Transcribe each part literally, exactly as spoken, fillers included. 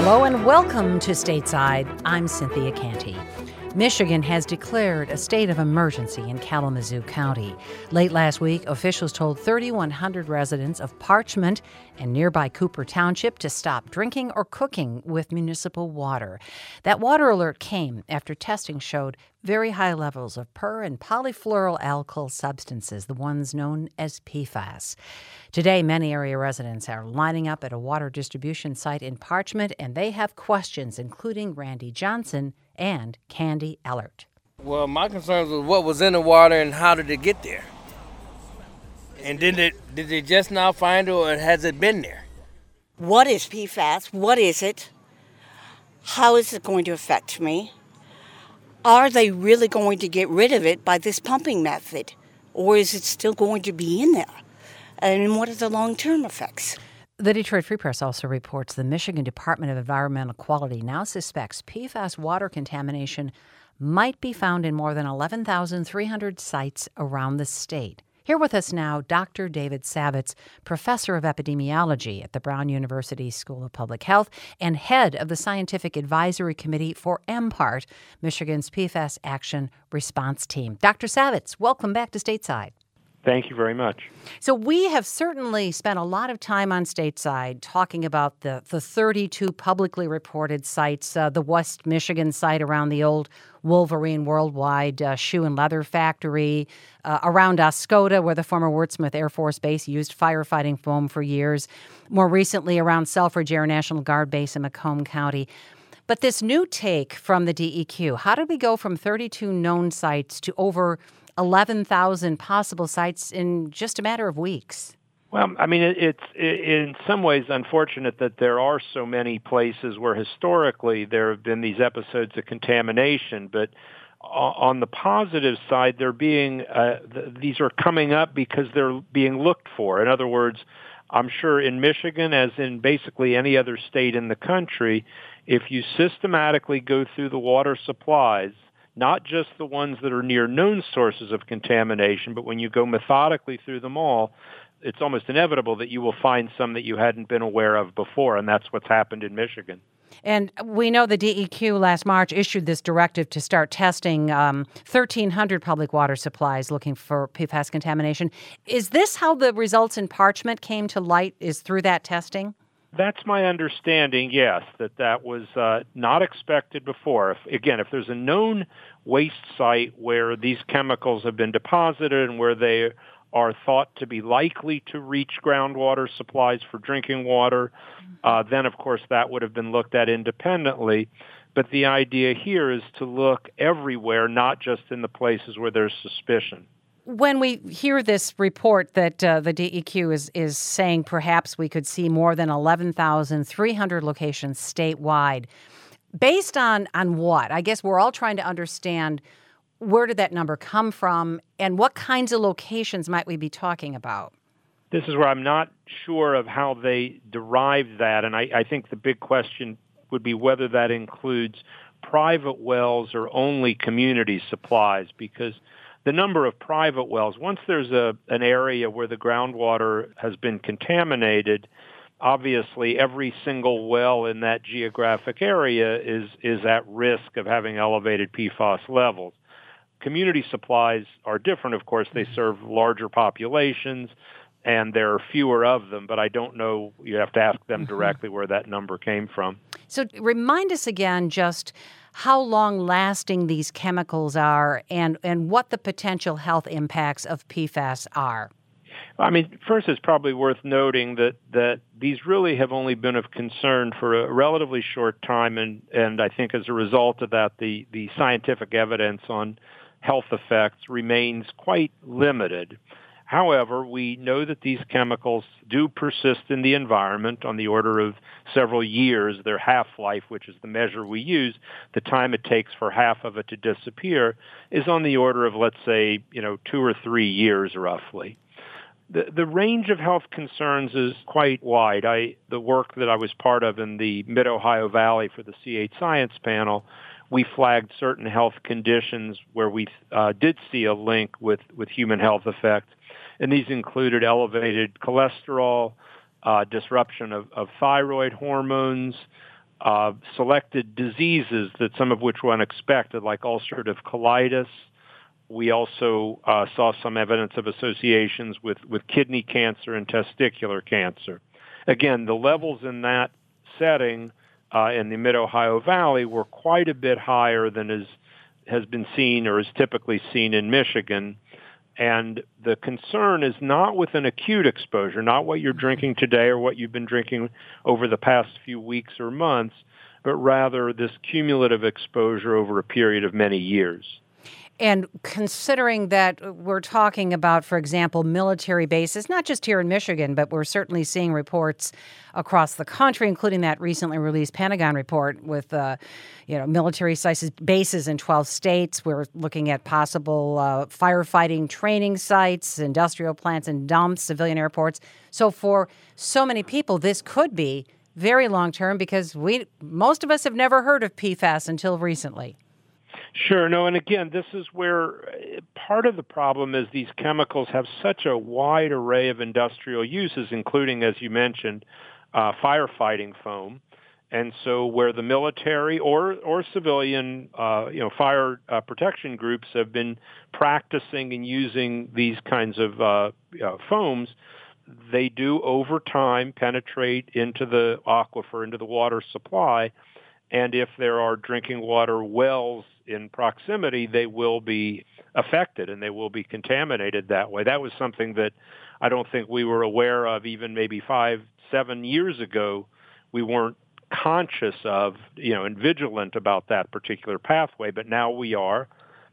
Hello and welcome to Stateside. I'm Cynthia Canty. Michigan has declared a state of emergency in Kalamazoo County. Late last week, officials told three thousand one hundred residents of Parchment and nearby Cooper Township to stop drinking or cooking with municipal water. That water alert came after testing showed very high levels of per and polyfluoroalkyl substances, the ones known as P FAS. Today, many area residents are lining up at a water distribution site in Parchment, and they have questions, including Randy Johnson and Candy Ellert. Well, my concerns was what was in the water and how did it get there? And did it did they just now find it, or has it been there? What is P FAS? What is it? How is it going to affect me? Are they really going to get rid of it by this pumping method? Or is it still going to be in there? And what are the long-term effects? The Detroit Free Press also reports the Michigan Department of Environmental Quality now suspects P FAS water contamination might be found in more than eleven thousand three hundred sites around the state. Here with us now, Doctor David Savitz, professor of epidemiology at the Brown University School of Public Health and head of the Scientific Advisory Committee for M PART, Michigan's P FAS Action Response Team. Doctor Savitz, welcome back to Stateside. Thank you very much. So we have certainly spent a lot of time on Stateside talking about the, the thirty-two publicly reported sites, uh, the West Michigan site around the old Wolverine Worldwide uh, shoe and leather factory, uh, around Oscoda, where the former Wurtsmith Air Force Base used firefighting foam for years, more recently around Selfridge Air National Guard Base in Macomb County. But this new take from the D E Q, how did we go from thirty-two known sites to over eleven thousand possible sites in just a matter of weeks? Well, I mean, it, it's in some ways unfortunate that there are so many places where historically there have been these episodes of contamination, but on the positive side, they're being uh, th- these are coming up because they're being looked for. In other words, I'm sure in Michigan, as in basically any other state in the country, if you systematically go through the water supplies, not just the ones that are near known sources of contamination, but when you go methodically through them all, it's almost inevitable that you will find some that you hadn't been aware of before, and that's what's happened in Michigan. And we know the D E Q last March issued this directive to start testing um, thirteen hundred public water supplies looking for P FAS contamination. Is this how the results in Parchment came to light, is through that testing? That's my understanding, yes, that that was uh, not expected before. If, again, if there's a known waste site where these chemicals have been deposited and where they are thought to be likely to reach groundwater supplies for drinking water, uh, then, of course, that would have been looked at independently. But the idea here is to look everywhere, not just in the places where there's suspicion. When we hear this report that uh, the D E Q is, is saying perhaps we could see more than eleven thousand three hundred locations statewide, based on, on what? I guess we're all trying to understand where did that number come from and what kinds of locations might we be talking about? This is where I'm not sure of how they derived that, and I, I think the big question would be whether that includes private wells or only community supplies, because the number of private wells, once there's a an area where the groundwater has been contaminated, obviously every single well in that geographic area is is at risk of having elevated P FAS levels. Community supplies are different, of course. They serve larger populations, and there are fewer of them, but I don't know. You have to ask them directly where that number came from. So remind us again just how long-lasting these chemicals are and, and what the potential health impacts of P FAS are. I mean, first, it's probably worth noting that, that these really have only been of concern for a relatively short time, and, and I think as a result of that, the, the scientific evidence on health effects remains quite limited. However, we know that these chemicals do persist in the environment on the order of several years. Their half-life, which is the measure we use, the time it takes for half of it to disappear, is on the order of, let's say, you know, two or three years roughly. The, the range of health concerns is quite wide. I, the work that I was part of in the Mid-Ohio Valley for the C eight Science Panel, we flagged certain health conditions where we uh, did see a link with, with human health effects. And these included elevated cholesterol, uh, disruption of, of thyroid hormones, uh, selected diseases that some of which were unexpected, like ulcerative colitis. We also uh, saw some evidence of associations with, with kidney cancer and testicular cancer. Again, the levels in that setting uh, in the Mid-Ohio Valley were quite a bit higher than is, has been seen or is typically seen in Michigan. And the concern is not with an acute exposure, not what you're drinking today or what you've been drinking over the past few weeks or months, but rather this cumulative exposure over a period of many years. And considering that we're talking about, for example, military bases, not just here in Michigan, but we're certainly seeing reports across the country, including that recently released Pentagon report with, uh, you know, military bases in twelve states. We're looking at possible uh, firefighting training sites, industrial plants and dumps, civilian airports. So for so many people, this could be very long-term because we most of us have never heard of P FAS until recently. Sure. No, and again, this is where part of the problem is these chemicals have such a wide array of industrial uses, including, as you mentioned, uh, firefighting foam. And so where the military or, or civilian, uh, you know, fire uh, protection groups have been practicing and using these kinds of uh, uh, foams, they do over time penetrate into the aquifer, into the water supply. And if there are drinking water wells in proximity, they will be affected and they will be contaminated that way. That was something that I don't think we were aware of even maybe five, seven years ago. We weren't conscious of, you know, and vigilant about that particular pathway, but now we are.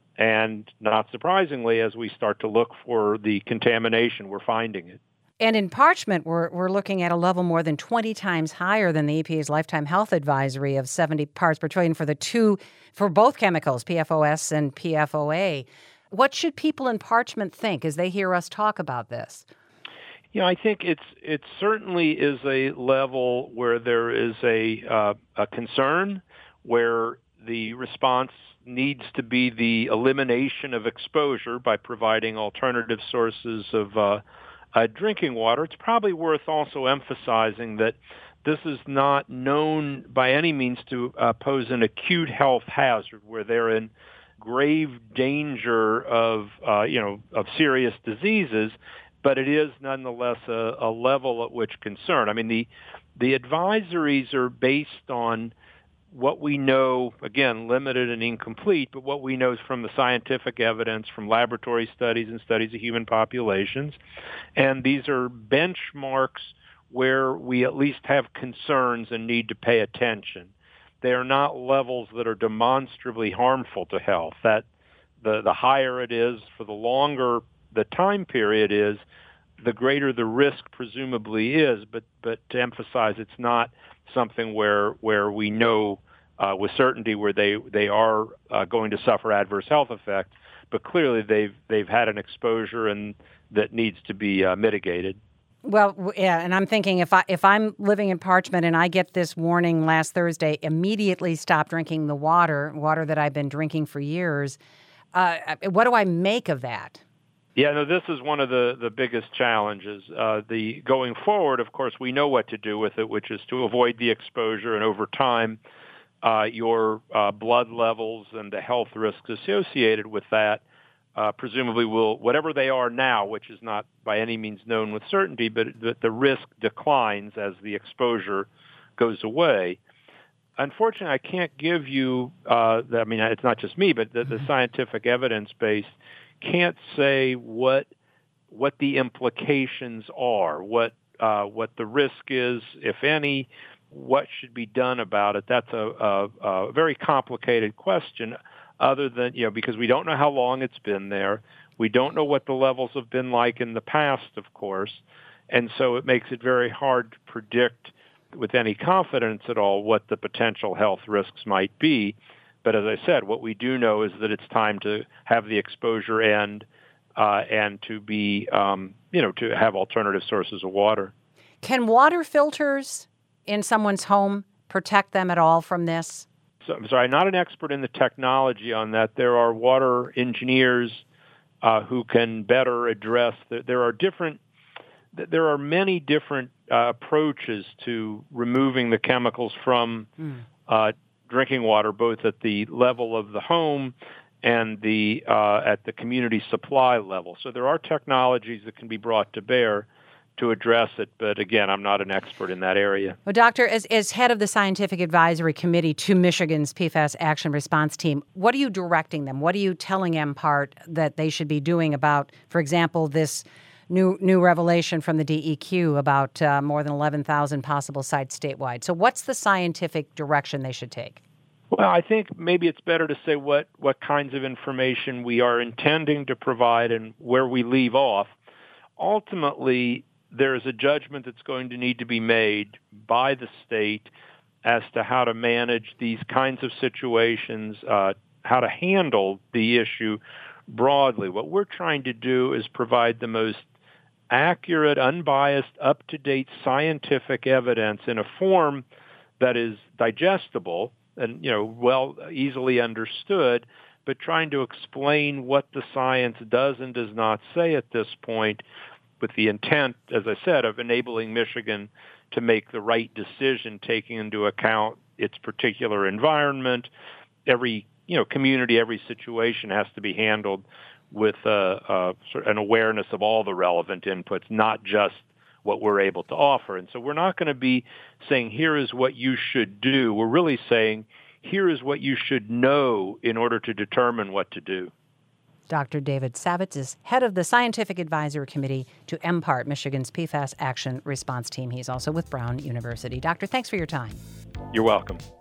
And not surprisingly, as we start to look for the contamination, we're finding it. And in parchment, we're we're looking at a level more than twenty times higher than the E P A's lifetime health advisory of seventy parts per trillion for the two, for both chemicals, P F O S and P F O A. What should people in parchment think as they hear us talk about this? Yeah, I think it's it certainly is a level where there is a uh, a concern, where the response needs to be the elimination of exposure by providing alternative sources of uh, Uh, drinking water. It's probably worth also emphasizing that this is not known by any means to uh, pose an acute health hazard where they're in grave danger of, uh, you know, of serious diseases, but it is nonetheless a, a level at which concern. I mean, the the advisories are based on what we know, again, limited and incomplete, but what we know is from the scientific evidence, from laboratory studies and studies of human populations. And these are benchmarks where we at least have concerns and need to pay attention. They are not levels that are demonstrably harmful to health. That the, the higher it is, for the longer the time period is, the greater the risk presumably is, but, but to emphasize it's not something where where we know uh, with certainty where they they are uh, going to suffer adverse health effects, but clearly they've they've had an exposure and that needs to be uh, mitigated. Well, yeah, and I'm thinking if I if I'm living in Parchment and I get this warning last Thursday, immediately stop drinking the water, water that I've been drinking for years. Uh, what do I make of that? Yeah, no, this is one of the, the biggest challenges. Uh, the going forward, of course, we know what to do with it, which is to avoid the exposure, and over time, uh, your uh, blood levels and the health risks associated with that uh, presumably will, whatever they are now, which is not by any means known with certainty, but the, the risk declines as the exposure goes away. Unfortunately, I can't give you, uh, I mean, it's not just me, but the, the scientific evidence base can't say what what the implications are, what uh, what the risk is, if any, what should be done about it. That's a, a, a very complicated question, other than, you know, because we don't know how long it's been there. We don't know what the levels have been like in the past, of course, and so it makes it very hard to predict with any confidence at all what the potential health risks might be. But as I said, what we do know is that it's time to have the exposure end uh, and to be, um, you know, to have alternative sources of water. Can water filters in someone's home protect them at all from this? So, I'm sorry, I'm not an expert in the technology on that. There are water engineers uh, who can better address. The, there are different. There are many different uh, approaches to removing the chemicals from mm. uh, drinking water, both at the level of the home and the uh, at the community supply level. So there are technologies that can be brought to bear to address it, but again, I'm not an expert in that area. Well, Doctor, as, as head of the Scientific Advisory Committee to Michigan's P FAS Action Response Team, what are you directing them? What are you telling M P A R T that they should be doing about, for example, this new new revelation from the D E Q about uh, more than eleven thousand possible sites statewide? So what's the scientific direction they should take? Well, I think maybe it's better to say what, what kinds of information we are intending to provide and where we leave off. Ultimately, there is a judgment that's going to need to be made by the state as to how to manage these kinds of situations, uh, how to handle the issue broadly. What we're trying to do is provide the most accurate, unbiased, up-to-date scientific evidence in a form that is digestible and, you know, well, easily understood, but trying to explain what the science does and does not say at this point, with the intent, as I said, of enabling Michigan to make the right decision, taking into account its particular environment. Every, you know, community, every situation has to be handled with uh, uh, sort of an awareness of all the relevant inputs, not just what we're able to offer. And so we're not going to be saying, here is what you should do. We're really saying, here is what you should know in order to determine what to do. Doctor David Savitz is head of the Scientific Advisory Committee to M P A R T, Michigan's P FAS Action Response Team. He's also with Brown University. Doctor, thanks for your time. You're welcome.